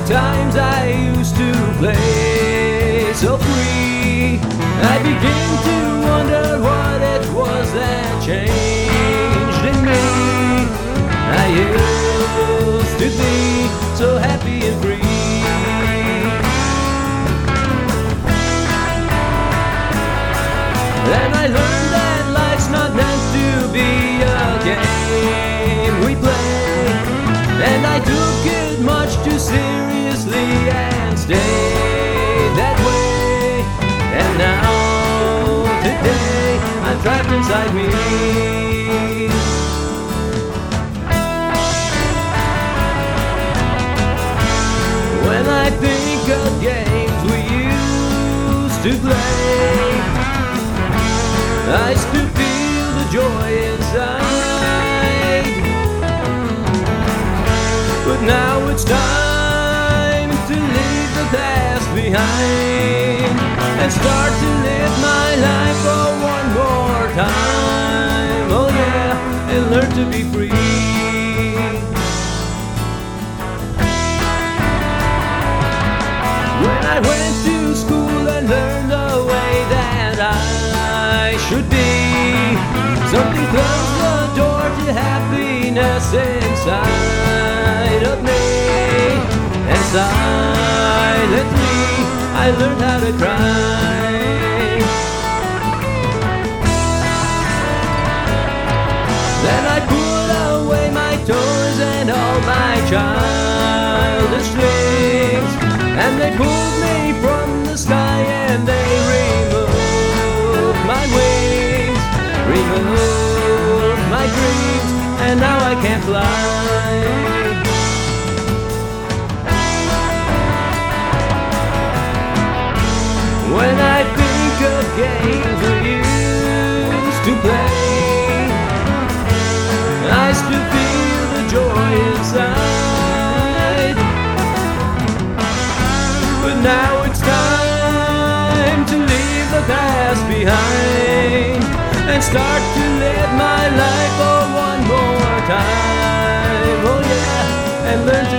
times I used to play so free, I begin to wonder what it was that changed in me. I used to be so happy and free. And I learned that life's not meant to be a game we play, and I took it much too seriously and stayed that way. And now, today, I'm trapped inside me. When I think of games we used to play, I still feel the joy inside. But now it's time to leave the past behind and start to live my life for one more time. Oh yeah, and learn to be free. When I went to school and learned the way that I should be, something closed the door to happiness inside of me. And silently I learned how to cry. Then I put away my toys and all my childish things, and they pulled me from the sky and they removed my wings, removed my dreams, and now I can't fly. When I think of games we used to play, I still feel the joy inside. But now it's time to leave the past behind and start to live my life for one more time. Oh yeah, and learn to